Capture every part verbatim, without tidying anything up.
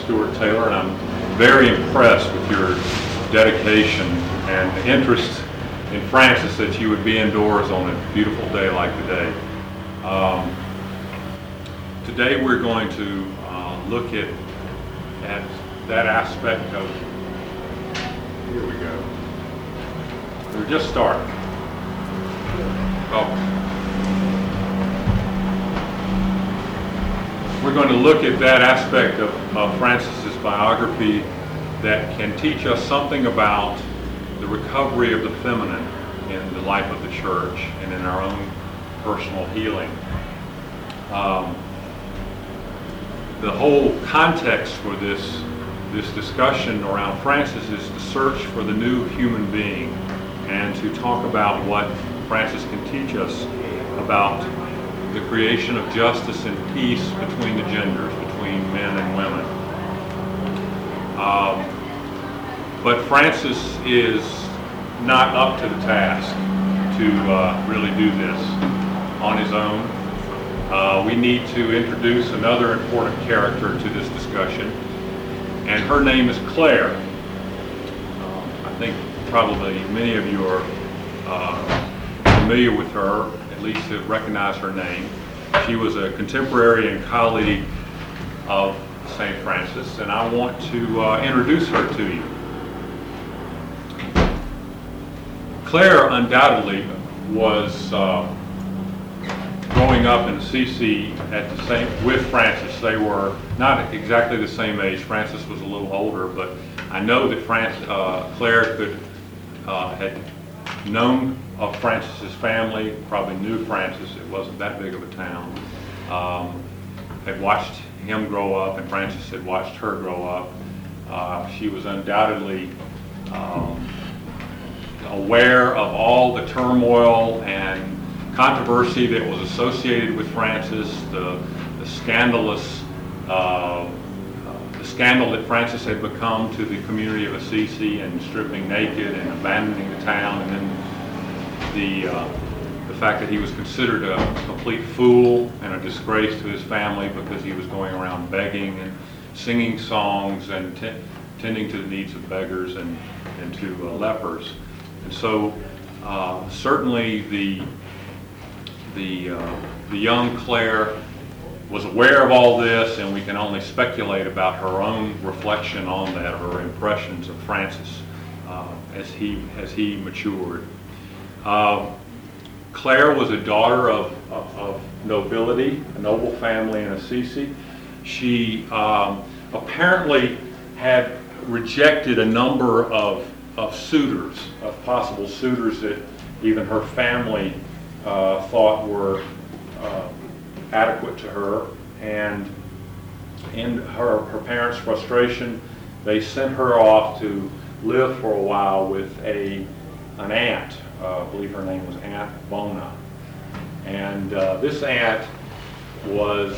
Stuart Taylor, and I'm very impressed with your dedication and interest in Frances that you would be indoors on a beautiful day like today. Um, today we're going to uh, look at, at that aspect of, here we go, we're just starting. Oh. We're going to look at that aspect of, of Frances's biography that can teach us something about the recovery of the feminine in the life of the church and in our own personal healing. Um, the whole context for this, this discussion around Frances is to search for the new human being and to talk about what Frances can teach us about the creation of justice and peace between the genders, between men and women. Um, but Frances is not up to the task to uh, really do this on his own. Uh, we need to introduce another important character to this discussion, and her name is Clare. Um, I think probably many of you are uh, familiar with her, at least to recognize her name. She was a contemporary and colleague of Saint Francis, and I want to uh, introduce her to you. Clare undoubtedly was uh, growing up in Assisi at the same with Francis. They were not exactly the same age. Francis was a little older, but I know that Francis, uh, Clare could uh, had known of Francis's family, probably knew Francis. It wasn't that big of a town. Um, had watched him grow up, and Francis had watched her grow up. Uh, she was undoubtedly um, aware of all the turmoil and controversy that was associated with Francis, the, the scandalous, uh, uh, the scandal that Francis had become to the community of Assisi and stripping naked and abandoning the town, and then the uh, the fact that he was considered a complete fool and a disgrace to his family because he was going around begging and singing songs and t- tending to the needs of beggars and, and to uh, lepers. And so uh, certainly the the uh, the young Clare was aware of all this, and we can only speculate about her own reflection on that, her impressions of Francis uh, as he as he matured. Uh, Clare was a daughter of, of, of nobility, a noble family in Assisi. She um, apparently had rejected a number of, of suitors, of possible suitors that even her family uh, thought were uh, adequate to her. And in her, her parents' frustration, they sent her off to live for a while with a an aunt. Uh, I believe her name was Aunt Bona. And uh, this aunt was,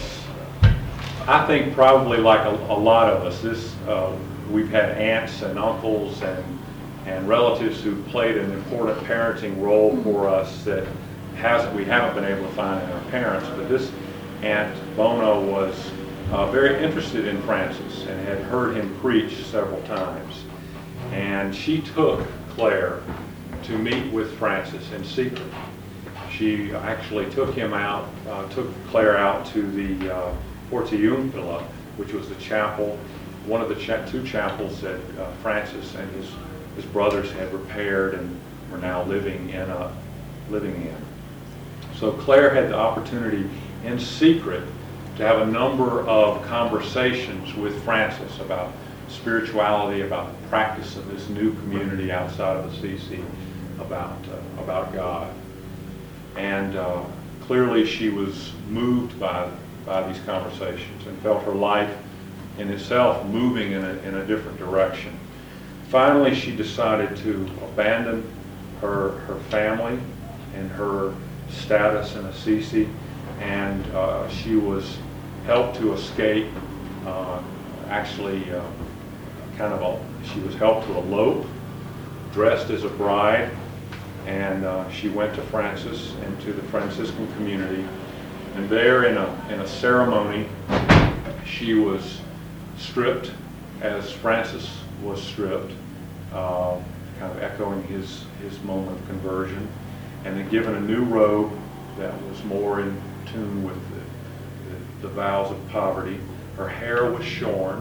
I think, probably like a, a lot of us. This uh, we've had aunts and uncles and and relatives who played an important parenting role for us that has we haven't been able to find in our parents. But this Aunt Bona was uh, very interested in Francis and had heard him preach several times. And she took Clare to meet with Francis in secret. She actually took him out, uh, took Clare out to the uh, Portiuncula, which was the chapel, one of the cha- two chapels that uh, Francis and his his brothers had repaired and were now living in. A, living in. So Clare had the opportunity in secret to have a number of conversations with Francis about spirituality, about the practice of this new community outside of Assisi, about uh, about God. And uh, clearly she was moved by by these conversations and felt her life in itself moving in a, in a different direction. Finally, she decided to abandon her her family and her status in Assisi, and uh, she was helped to escape. Uh, actually, uh, kind of a, she was helped to elope, dressed as a bride, and uh, she went to Francis and to the Franciscan community. And there, in a in a ceremony, she was stripped as Francis was stripped, uh, kind of echoing his, his moment of conversion, and then given a new robe that was more in tune with the, the, the vows of poverty. Her hair was shorn,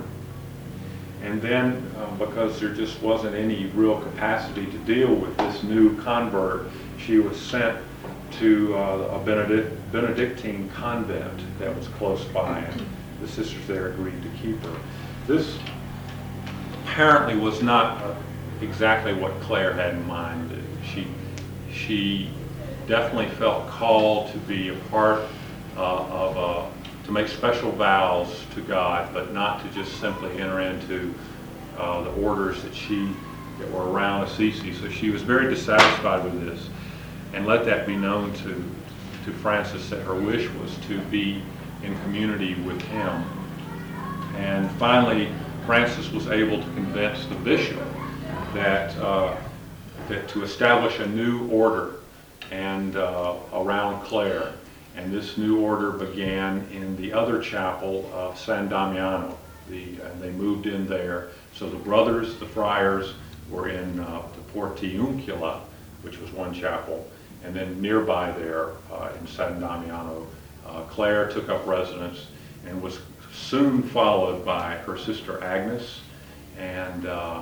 and then um, because there just wasn't any real capacity to deal with this new convert, she was sent to uh, a Benedict, Benedictine convent that was close by, and the sisters there agreed to keep her. This apparently was not uh, exactly what Clare had in mind. She, she definitely felt called to be a part uh, of a, to make special vows to God, but not to just simply enter into uh, the orders that she that were around Assisi. So she was very dissatisfied with this, and let that be known to to Francis that her wish was to be in community with him. And finally, Francis was able to convince the bishop that uh, that to establish a new order and uh, around Clare. And this new order began in the other chapel of San Damiano. The, and they moved in there. So the brothers, the friars, were in uh, the Portiuncula, which was one chapel. And then nearby there uh, in San Damiano, uh, Clare took up residence and was soon followed by her sister Agnes and uh,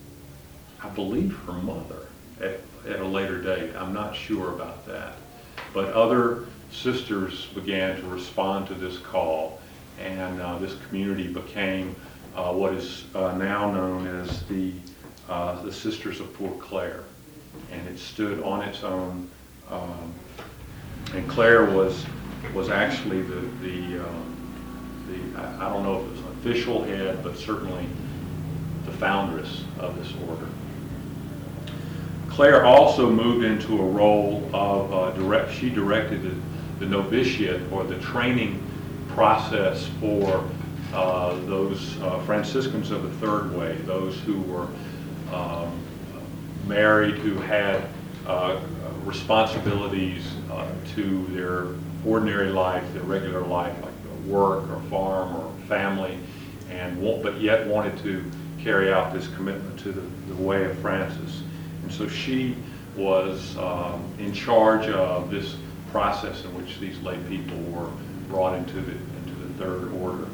I believe her mother at, at a later date. I'm not sure about that. But other sisters began to respond to this call, and uh, this community became uh, what is uh, now known as the uh, the Sisters of Poor Clare, and it stood on its own. Um, and Clare was was actually the the um, the I, I don't know if it was an official head, but certainly the foundress of this order. Clare also moved into a role of uh, direct. She directed the, the novitiate, or the training process for uh, those uh, Franciscans of the Third Way, those who were um, married, who had uh, responsibilities uh, to their ordinary life, their regular life, like work or farm or family, and won't, but yet wanted to carry out this commitment to the, the way of Francis. And so she was um, in charge of this process in which these lay people were brought into the into the Third Order.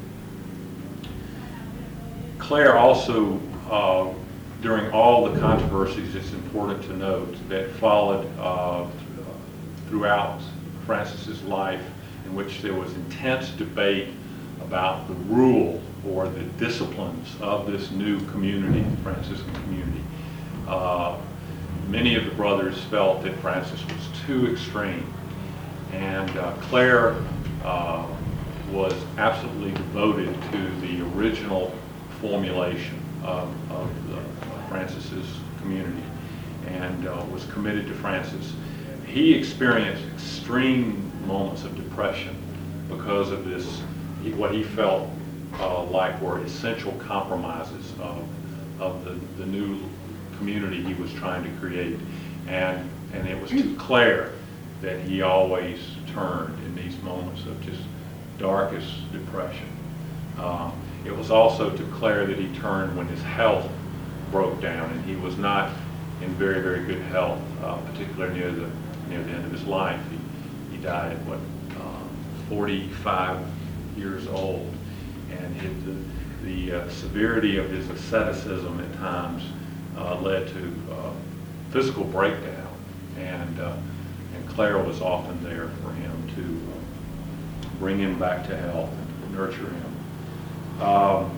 Clare also, uh, during all the controversies, it's important to note, that followed uh, throughout Francis's life, in which there was intense debate about the rule or the disciplines of this new community, the Franciscan community. Uh, many of the brothers felt that Francis was too extreme, and uh, Clare uh, was absolutely devoted to the original formulation of, of the, uh, Francis's community, and uh, was committed to Francis. He experienced extreme moments of depression because of this, he, what he felt uh, like were essential compromises of, of the, the new community he was trying to create. And, and it was to Clare that he always turned in these moments of just darkest depression. Um, it was also to Clare that he turned when his health broke down, and he was not in very, very good health, uh, particularly near the near the end of his life. He, he died at what, uh, forty-five years old, and his, the, the uh, severity of his asceticism at times uh, led to uh, physical breakdown, and uh, and Clare was often there for him to uh, bring him back to health and nurture him. Um,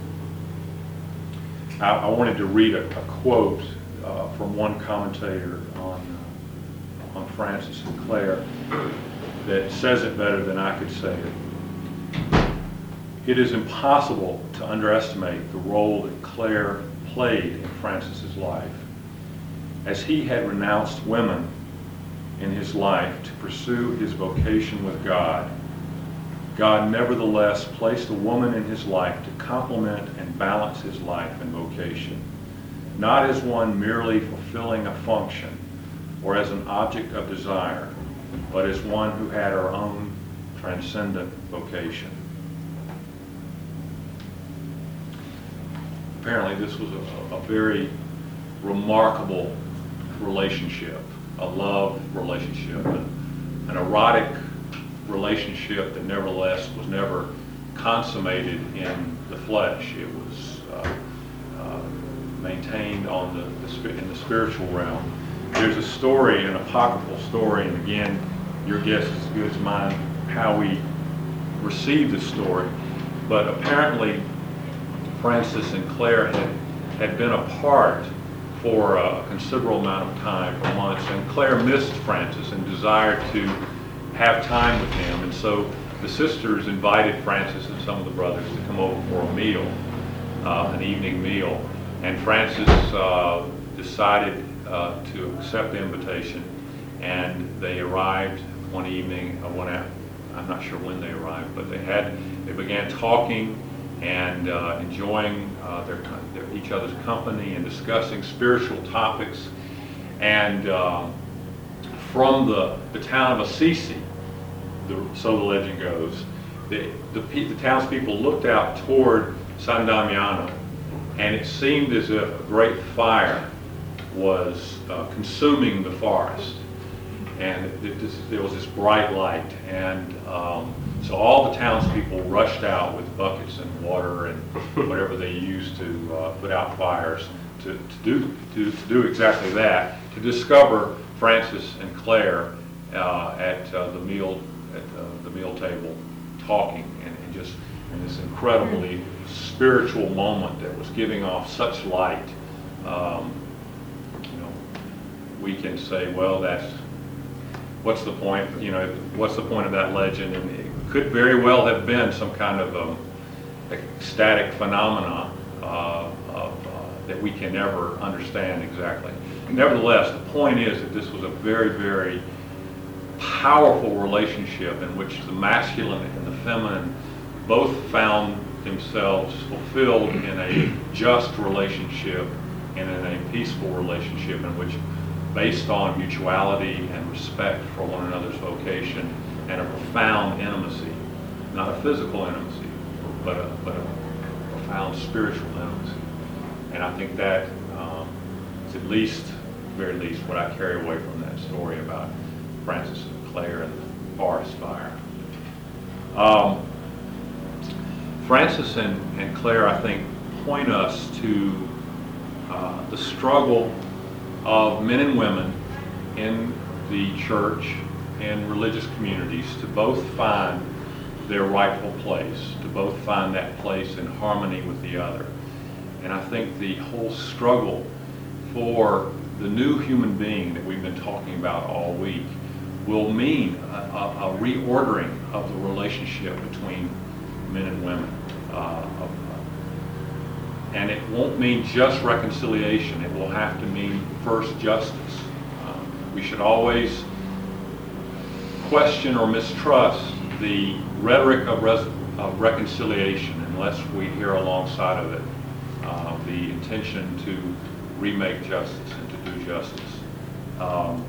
I, I wanted to read a, a quote uh, from one commentator on uh, on Francis and Clare that says it better than I could say it. It is impossible to underestimate the role that Clare played in Francis's life. As he had renounced women in his life to pursue his vocation with God, God nevertheless placed a woman in his life to complement and balance his life and vocation, not as one merely fulfilling a function or as an object of desire, but as one who had her own transcendent vocation. apparently this was a, a very remarkable relationship, a love relationship, an, an erotic relationship that nevertheless was never consummated in the flesh. It was uh, uh, maintained on the, the in the spiritual realm. There's a story, an apocryphal story, and again, your guess is as good as mine how we received this story. But apparently, Francis and Clare had had been apart for a considerable amount of time, for months, and Clare missed Francis and desired to have time with him, and so the sisters invited Francis and some of the brothers to come over for a meal, uh, an evening meal, and Francis uh, decided uh, to accept the invitation, and they arrived one evening, uh, one after, I'm not sure when they arrived, but they had, they began talking and uh, enjoying uh, their, their each other's company and discussing spiritual topics. And uh, from the, the town of Assisi, the, so the legend goes, the, the, the townspeople looked out toward San Damiano, and it seemed as if a great fire was uh, consuming the forest. And it, it, there was this bright light, and um, so all the townspeople rushed out with buckets and water and whatever they used to uh, put out fires to, to do to, to do exactly that, to discover Francis and Clare uh, at uh, the meal at uh, the meal table talking, and, and just in this incredibly spiritual moment that was giving off such light. Um, you know, we can say, well, that's what's the point? You know, what's the point of that legend? And it could very well have been some kind of um, ecstatic phenomena uh, of, uh, that we can never understand exactly. Nevertheless, the point is that this was a very, very powerful relationship in which the masculine and the feminine both found themselves fulfilled in a just relationship and in a peaceful relationship in which, based on mutuality and respect for one another's vocation and a profound intimacy, not a physical intimacy, but a, but a profound spiritual intimacy. And I think that um, is at least, very least, what I carry away from that story about Francis and Clare and the forest fire. Um, Francis and, and Clare, I think, point us to uh, the struggle of men and women in the church and religious communities to both find their rightful place, to both find that place in harmony with the other. And I think the whole struggle for the new human being that we've been talking about all week will mean a, a, a reordering of the relationship between men and women. Uh, of, and it won't mean just reconciliation. It will have to mean first justice. Um, we should always question or mistrust the rhetoric of, res- of reconciliation unless we hear alongside of it uh, the intention to remake justice and to do justice. Um,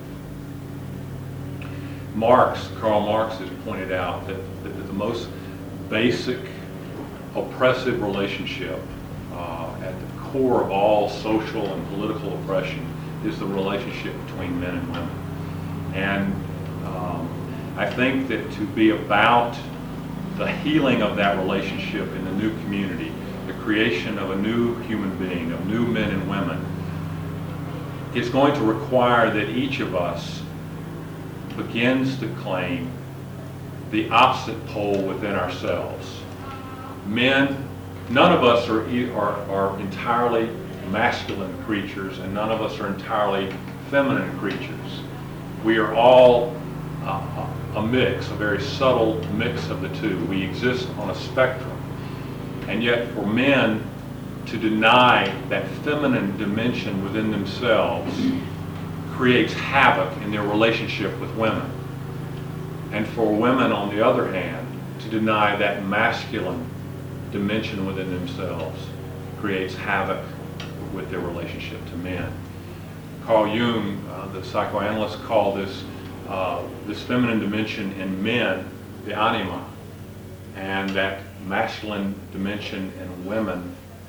Marx, Karl Marx has pointed out that, that the most basic oppressive relationship uh, at the core of all social and political oppression is the relationship between men and women. And um, I think that to be about the healing of that relationship in the new community, the creation of a new human being, of new men and women, is going to require that each of us begins to claim the opposite pole within ourselves. Men, none of us are, are, are entirely masculine creatures, and none of us are entirely feminine creatures. We are all uh, a mix, a very subtle mix of the two. We exist on a spectrum. And yet for men to deny that feminine dimension within themselves creates havoc in their relationship with women. And for women, on the other hand, to deny that masculine dimension within themselves creates havoc with their relationship to men. Carl Jung, uh, the psychoanalyst, called this uh, this feminine dimension in men the anima, and that masculine dimension in women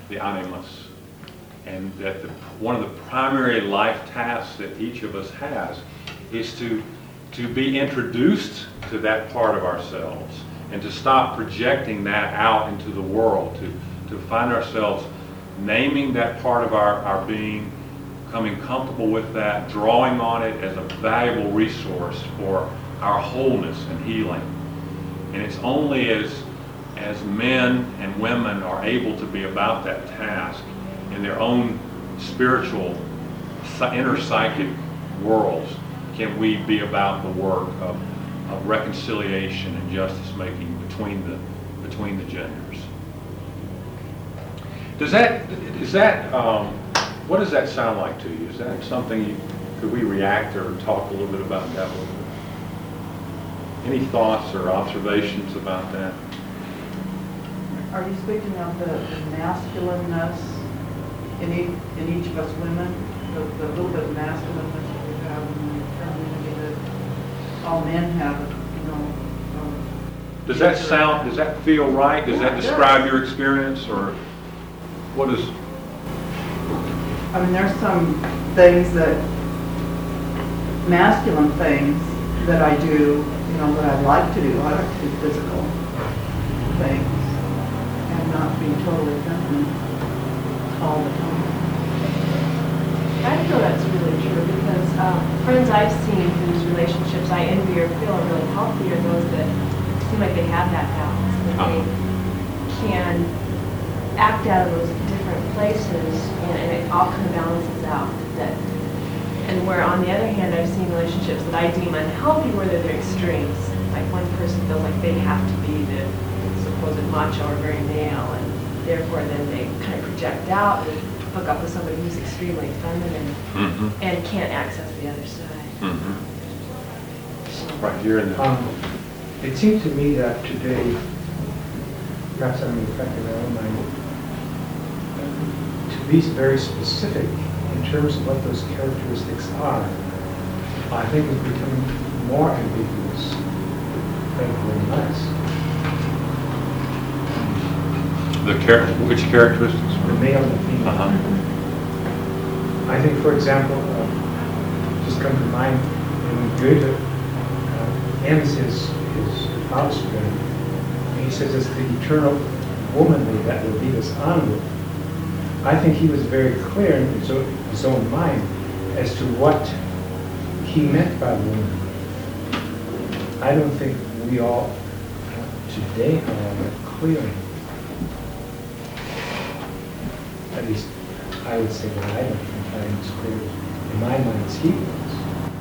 the animus, and that the, one of the primary life tasks that each of us has is to, to be introduced to that part of ourselves and to stop projecting that out into the world, to, to find ourselves naming that part of our, our being, becoming comfortable with that, drawing on it as a valuable resource for our wholeness and healing. And it's only as, as men and women are able to be about that task in their own spiritual, inner psychic worlds can we be about the work of, of reconciliation and justice making between the, between the genders. Does that, is that, um, what does that sound like to you? Is that something you, could we react or talk a little bit about that a little bit? Any thoughts or observations about that? Are you speaking of the, the masculineness in each, in each of us women? The, the little bit of masculineness that we have in the femininity that all men have, you know? Um, Does that sound, does that feel right? Does Yeah, that it describe does. your experience, or what is? I mean, there's some things that, masculine things that I do, you know, that I like to do. I like to do physical things and not be totally feminine all the time. I feel that's really true because um, friends I've seen whose relationships I envy or feel are really healthy are those that seem like they have that balance, that they can act out of those different places and, and it all kind of balances out. That, and where on the other hand I've seen relationships that I deem unhealthy where they're the extremes. Like one person feels like they have to be the supposed macho or very male and therefore then they kind of project out and hook up with somebody who's extremely feminine Mm-hmm. and can't access the other side. Mm-hmm. Right here in the. Um, It seemed to me that today, perhaps I'm affecting my own mind, to be very specific in terms of what those characteristics are, I think is becoming more ambiguous than less. The char- which characteristics? The male and the female. Uh-huh. I think, for example, uh, just come to mind when Goethe uh, ends his, his Fauststring, and he says it's the eternal womanly that will lead us onward. I think he was very clear in his own, his own mind as to what he meant by woman. I don't think we all uh, today are all that clear. At least I would say that I don't think I'm as clear in my mind as he was.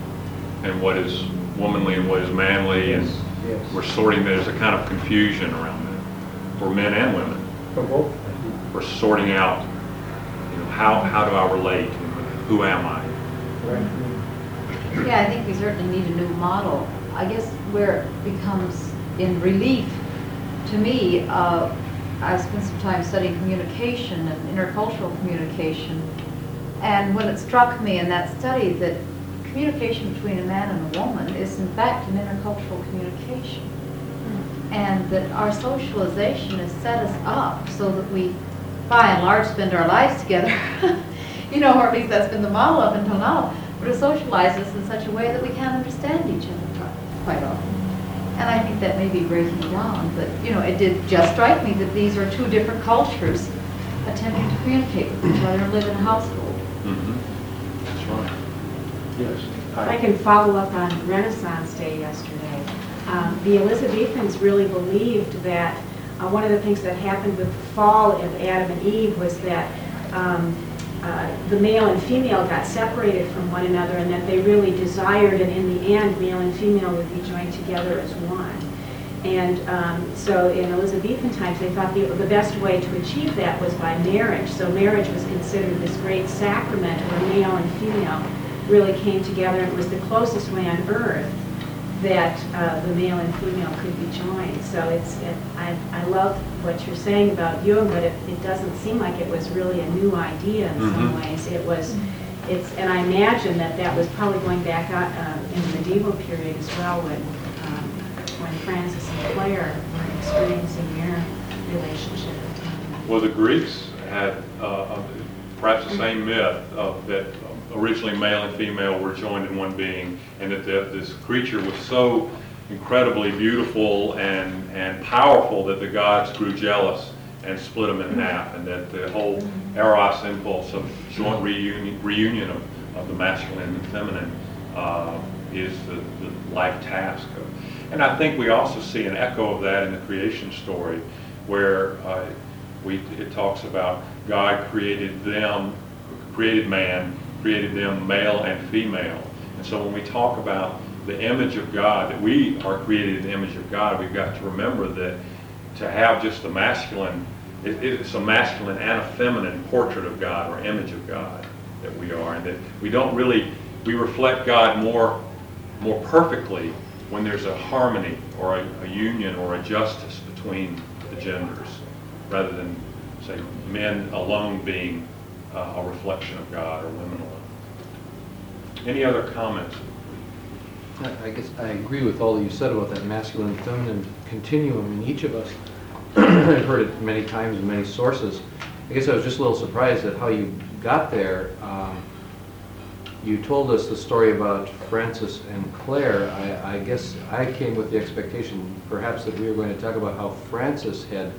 And what is womanly and what is manly, and Yes. we're sorting, there's a kind of confusion around that for men and women. For both. We're sorting out, you know, how, how do I relate? Who am I? Right. Yeah, I think we certainly need a new model. I guess where it becomes in relief, to me, uh, I spent some time studying communication and intercultural communication, and when it struck me in that study that communication between a man and a woman is in fact an intercultural communication, and that our socialization has set us up so that we, by and large, spend our lives together, you know, or at least that's been the model up until now, but it socializes us in such a way that we can't understand each other quite often. And I think that may be breaking down, but, you know, it did just strike me that these are two different cultures attempting to communicate with each other and live in a household. Mm-hmm. That's right. Yes. I can follow up on Renaissance Day yesterday. Um, the Elizabethans really believed that uh, one of the things that happened with the fall of Adam and Eve was that um, uh, the male and female got separated from one another, and that they really desired, and in the end, male and female would be joined together as one. And um, so in Elizabethan times, they thought the, the best way to achieve that was by marriage. So marriage was considered this great sacrament where male and female really came together, and it was the closest way on earth that uh, the male and female could be joined. So it's, it, I, I love what you're saying about Jung, but it, it doesn't seem like it was really a new idea in Mhm. some ways. It was, it's, and I imagine that that was probably going back out, uh, in the medieval period as well, when, um, when Francis and Clare were experiencing their relationship. Well, the Greeks had uh, perhaps the same myth of that originally male and female were joined in one being, and that the, this creature was so incredibly beautiful and, and powerful that the gods grew jealous and split them in half, and that the whole eros impulse of joint reunion, reunion of, of the masculine and the feminine uh, is the, the life task. Of, and I think we also see an echo of that in the creation story, where uh, we, it talks about God created them, created man, created them male and female. And so when we talk about the image of God, that we are created in the image of God, we've got to remember that to have just a masculine, it, it's a masculine and a feminine portrait of God, or image of God, that we are, and that we don't really, we reflect God more, more perfectly when there's a harmony or a, a union or a justice between the genders, rather than, say, men alone being uh, a reflection of God, or women alone. Any other comments? I guess I agree with all that you said about that masculine and feminine continuum in each of us. I've heard it many times in many sources. I guess I was just a little surprised at how you got there. Um, you told us the story about Francis and Claire. I, I guess I came with the expectation perhaps that we were going to talk about how Francis had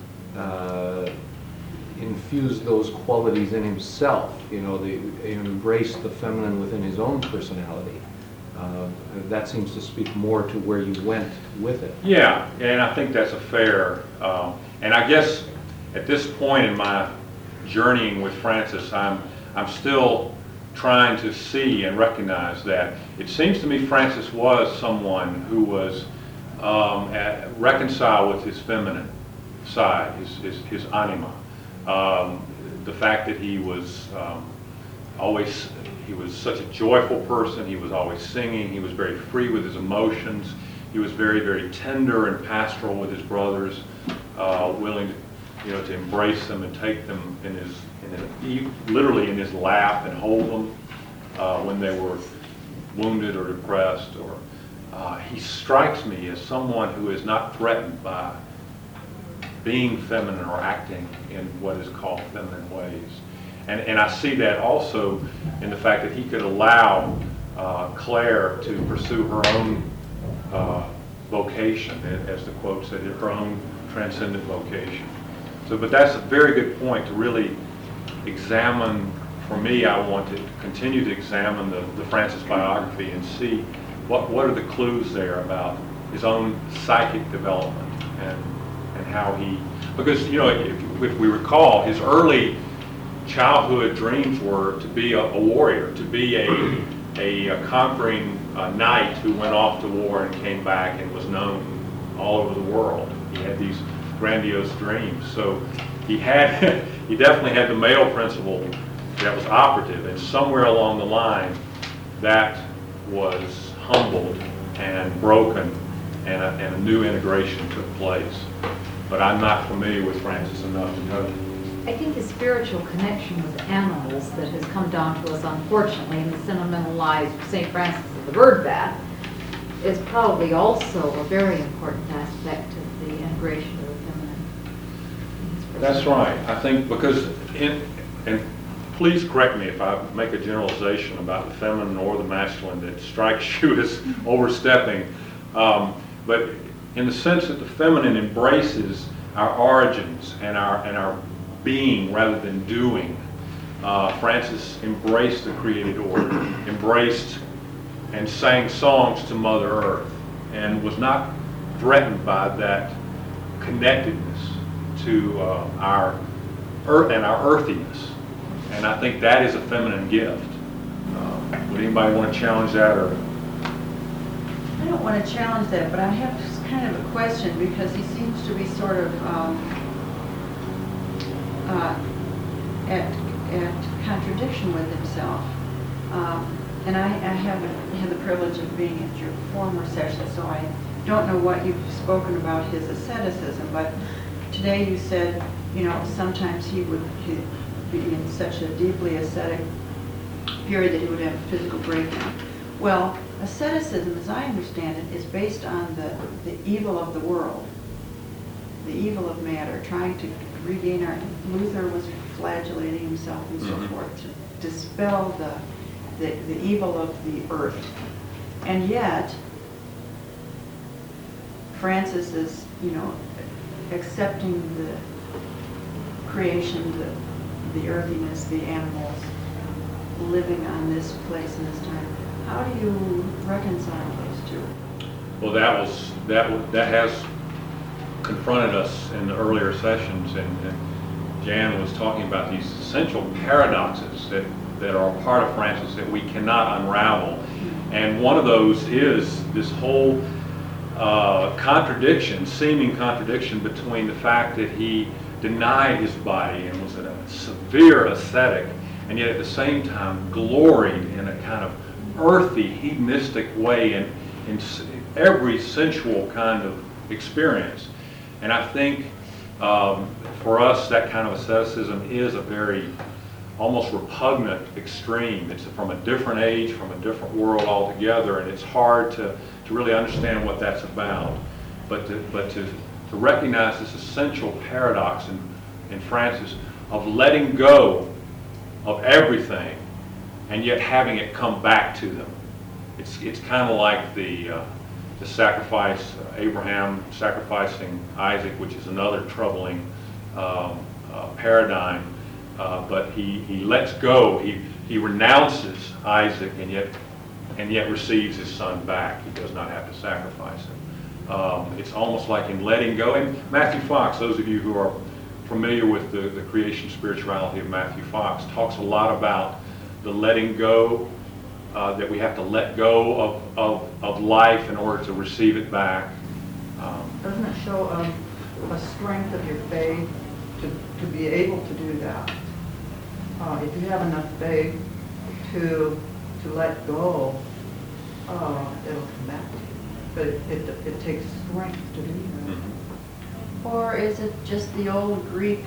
uh, infused those qualities in himself, you know, the, embraced the feminine within his own personality. Uh, that seems to speak more to where you went with it. Yeah, and I think that's a fair, um, and I guess at this point in my journeying with Francis, I'm, I'm still trying to see and recognize that it seems to me Francis was someone who was um, at, reconciled with his feminine side, his, his, his anima. Um, the fact that he was um, always, he was such a joyful person, he was always singing, he was very free with his emotions, he was very, very tender and pastoral with his brothers, uh, willing to, you know, to embrace them and take them in his, in his, literally in his lap and hold them uh, when they were wounded or depressed. Or uh, he strikes me as someone who is not threatened by being feminine or acting in what is called feminine ways. And, and I see that also in the fact that he could allow uh, Claire to pursue her own uh, vocation, as the quote said, her own transcendent vocation. So, but that's a very good point to really examine. For me, I want to continue to examine the, the Francis biography and see what, what are the clues there about his own psychic development, and and how he, because, you know, if, if we recall, his early childhood dreams were to be a, a warrior, to be a, a, a conquering uh, knight who went off to war and came back and was known all over the world. He had these grandiose dreams. So he had, he definitely had the male principle that was operative, and somewhere along the line that was humbled and broken, and a, and a new integration took place. But I'm not familiar with Francis enough to know. I think his spiritual connection with animals that has come down to us, unfortunately, in the sentimental lives of Saint Francis of the Bird Bath, is probably also a very important aspect of the integration of the feminine. That's right. I think because, in, and please correct me if I make a generalization about the feminine or the masculine that strikes you as overstepping, um, but in the sense that the feminine embraces our origins and our and our being rather than doing. Uh, Francis embraced the created order, embraced and sang songs to Mother Earth, and was not threatened by that connectedness to uh, our earth and our earthiness. And I think that is a feminine gift. Uh, would anybody want to challenge that? Or I don't want to challenge that, but I have kind of a question, because he seems to be sort of um, uh, at, at contradiction with himself. Um, and I, I haven't had the privilege of being at your former session, so I don't know what you've spoken about his asceticism, but today you said, you know, sometimes he would he'd be in such a deeply ascetic period that he would have a physical breakdown. Well, asceticism, as I understand it, is based on the, the evil of the world, the evil of matter, trying to regain our, Luther was flagellating himself and so Mhm. forth to dispel the, the, the evil of the earth. And yet, Francis is, you know, accepting the creation, the, the earthiness, the animals living on this place and this time. How do you reconcile those two? Well, that was, that wa- that has confronted us in the earlier sessions, and, and Jan was talking about these essential paradoxes that, that are a part of Francis that we cannot unravel. And one of those is this whole uh, contradiction, seeming contradiction between the fact that he denied his body and was a severe ascetic, and yet at the same time gloried in a kind of earthy, hedonistic way in, in s- every sensual kind of experience. And I think um, for us, that kind of asceticism is a very almost repugnant extreme. It's from a different age, from a different world altogether, and it's hard to, to really understand what that's about. But to, but to, to recognize this essential paradox in, in Francis of letting go of everything and yet having it come back to them. It's, it's kind of like the, uh, the sacrifice, uh, Abraham sacrificing Isaac, which is another troubling um, uh, paradigm. Uh, but he, he lets go, he, he renounces Isaac and yet, and yet receives his son back. He does not have to sacrifice him. Um, it's almost like in letting go. And Matthew Fox, those of you who are familiar with the, the creation spirituality of Matthew Fox, talks a lot about the letting go, uh, that we have to let go of, of, of life in order to receive it back. Um, Doesn't it show um, a strength of your faith to, to be able to do that? Uh, if you have enough faith to to let go, uh, it'll come back to you. But it, it, it takes strength to do that. mhm. Or is it just the old Greek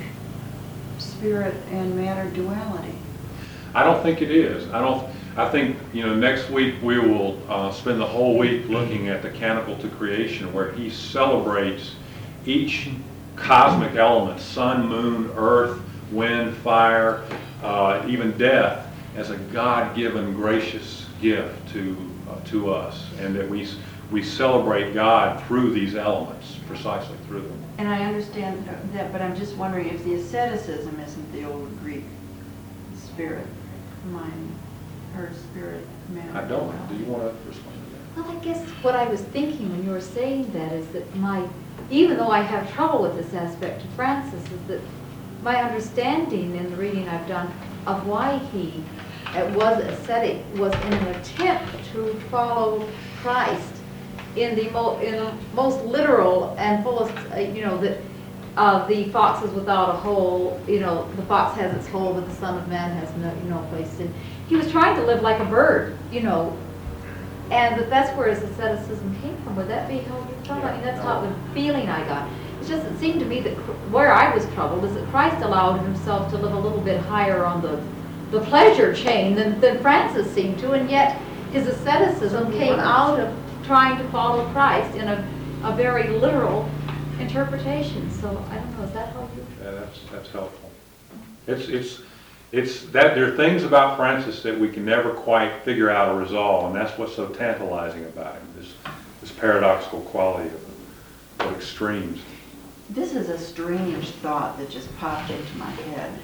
spirit and matter duality? I don't think it is. I don't. I think, you know, next week we will uh, spend the whole week looking at the Canticle to Creation, where he celebrates each cosmic element: sun, moon, earth, wind, fire, uh, even death, as a God-given gracious gift to uh, to us, and that we we celebrate God through these elements, precisely through them. And I understand that, but I'm just wondering if the asceticism isn't the old Greek spirit, mind, or spirit, matter. I don't. Do you want to respond to that? Well, I guess what I was thinking when you were saying that is that my, even though I have trouble with this aspect of Francis, is that my understanding in the reading I've done of why he uh, was ascetic was in an attempt to follow Christ in the mo in a most literal and fullest, uh, you know, that uh, the fox is without a hole, you know, the fox has its hole, but the Son of Man has no, you know, place in. He was trying to live like a bird, you know, and that that's where his asceticism came from. Would that be how you felt? I mean, that's how the feeling I got. It's just, it seemed to me that cr- where I was troubled is that Christ allowed himself to live a little bit higher on the, the pleasure chain than, than Francis seemed to, and yet his asceticism came out of trying to follow Christ in a, a very literal interpretation. So I don't know, is that how you? Yeah, that's that's helpful. It's it's it's that there are things about Francis that we can never quite figure out or resolve, and that's what's so tantalizing about him. This this paradoxical quality of, of extremes. This is a strange thought that just popped into my head.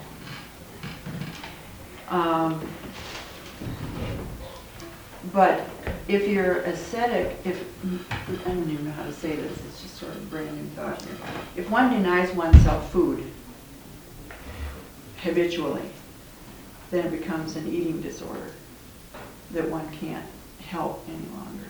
Um, but if you're ascetic, if, I don't even know how to say this, it's just sort of a brand new thought here. If one denies oneself food habitually, then it becomes an eating disorder that one can't help any longer.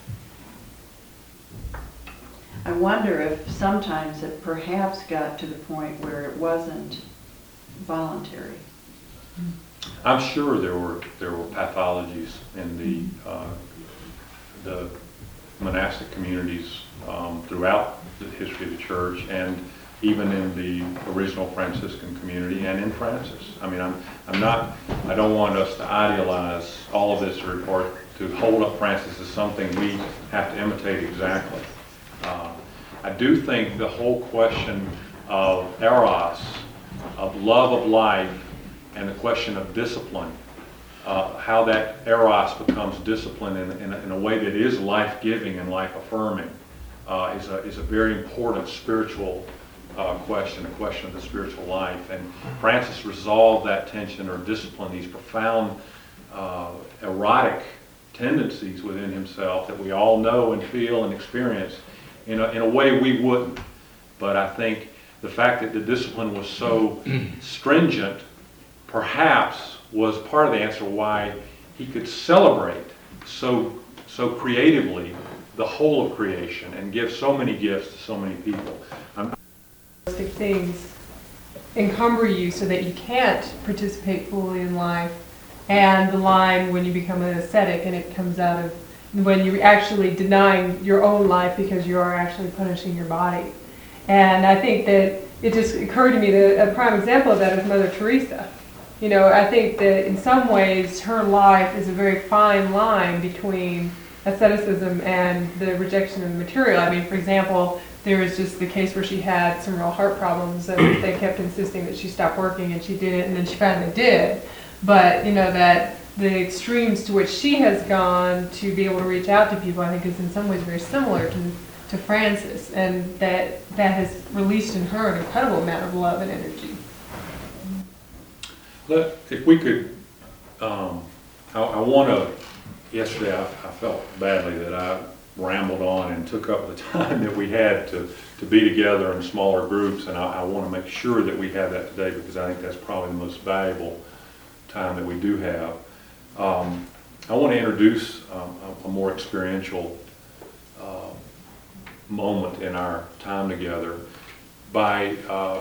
I wonder if sometimes it perhaps got to the point where it wasn't voluntary. I'm sure there were there were pathologies in the uh, the monastic communities um, throughout the history of the church, and even in the original Franciscan community and in Francis. I mean, I'm I'm not. I don't want us to idealize all of this or, or to hold up Francis as something we have to imitate exactly. Uh, I do think the whole question of eros, of love of life, and the question of discipline. Uh, how that eros becomes discipline in, in, a, in a way that is life-giving and life-affirming uh, is, a, is a very important spiritual uh, question, a question of the spiritual life. And Francis resolved that tension or discipline, these profound uh, erotic tendencies within himself that we all know and feel and experience in a, in a way we wouldn't. But I think the fact that the discipline was so stringent perhaps was part of the answer why he could celebrate so so creatively the whole of creation and give so many gifts to so many people. I'm things encumber you so that you can't participate fully in life, and the line when you become an ascetic and it comes out of when you're actually denying your own life because you are actually punishing your body. And I think that it just occurred to me that a prime example of that is Mother Teresa. You know, I think that in some ways her life is a very fine line between asceticism and the rejection of the material. I mean, for example, there was just the case where she had some real heart problems and they kept insisting that she stop working, and she didn't, and then she finally did. But, you know, that the extremes to which she has gone to be able to reach out to people, I think is in some ways very similar to, to Francis, and that that has released in her an incredible amount of love and energy. Let, if we could, um, I, I want to, yesterday I, I felt badly that I rambled on and took up the time that we had to, to be together in smaller groups, and I, I want to make sure that we have that today because I think that's probably the most valuable time that we do have. Um, I want to introduce um, a, a more experiential uh, moment in our time together by uh,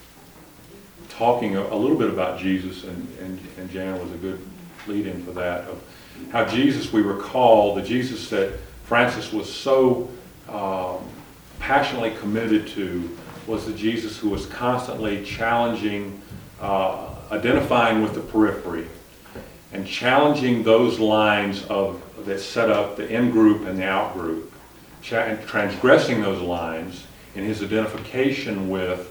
talking a, a little bit about Jesus, and, and, and Jan was a good lead-in for that, of how Jesus, we recall, the Jesus that Francis was so um, passionately committed to was the Jesus who was constantly challenging, uh, identifying with the periphery, and challenging those lines of that set up the in-group and the out-group, cha- transgressing those lines in his identification with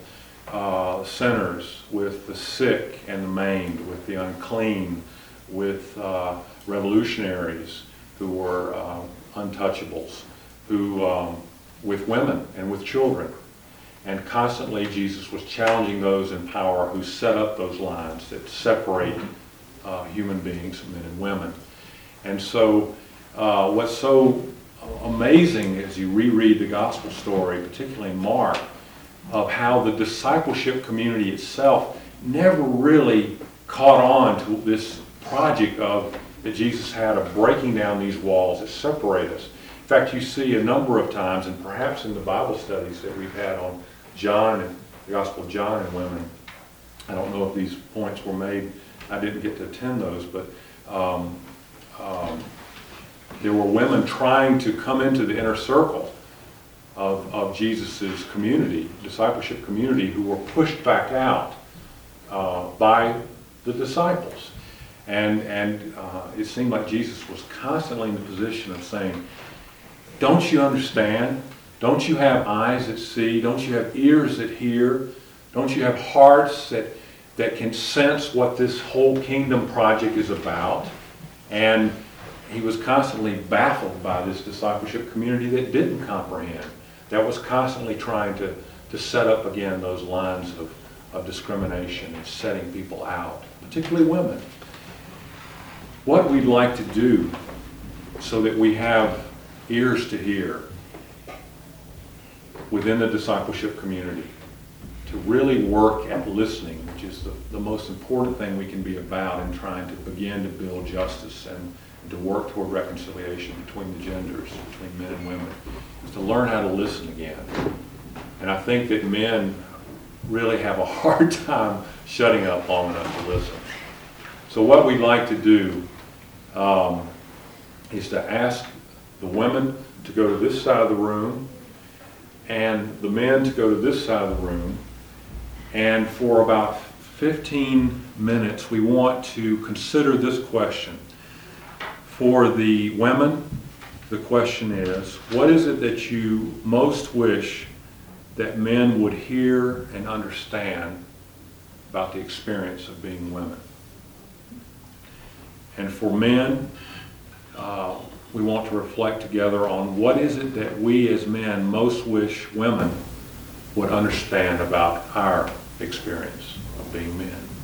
Uh, sinners, with the sick and the maimed, with the unclean, with uh, revolutionaries who were uh, untouchables, who, um, with women and with children. And constantly Jesus was challenging those in power who set up those lines that separate uh, human beings, men and women. And so uh, what's so amazing as you reread the gospel story, particularly in Mark, of how the discipleship community itself never really caught on to this project of that Jesus had of breaking down these walls that separate us. In fact, you see a number of times, and perhaps in the Bible studies that we've had on John and the Gospel of John and women, I don't know if these points were made, I didn't get to attend those, but um, um, there were women trying to come into the inner circle Of, of Jesus' community, discipleship community, who were pushed back out uh, by the disciples. And, and uh, it seemed like Jesus was constantly in the position of saying, don't you understand? Don't you have eyes that see? Don't you have ears that hear? Don't you have hearts that, that can sense what this whole kingdom project is about? And he was constantly baffled by this discipleship community that didn't comprehend, that was constantly trying to, to set up again those lines of, of discrimination and setting people out, particularly women. What we'd like to do so that we have ears to hear within the discipleship community, to really work at listening, which is the, the most important thing we can be about in trying to begin to build justice and to work toward reconciliation between the genders, between men and women, is to learn how to listen again. And I think that men really have a hard time shutting up long enough to listen. So what we'd like to do um, is to ask the women to go to this side of the room and the men to go to this side of the room. And for about fifteen minutes, we want to consider this question. For the women, the question is, what is it that you most wish that men would hear and understand about the experience of being women. And for men, uh, we want to reflect together on what is it that we as men most wish women would understand about our experience of being men.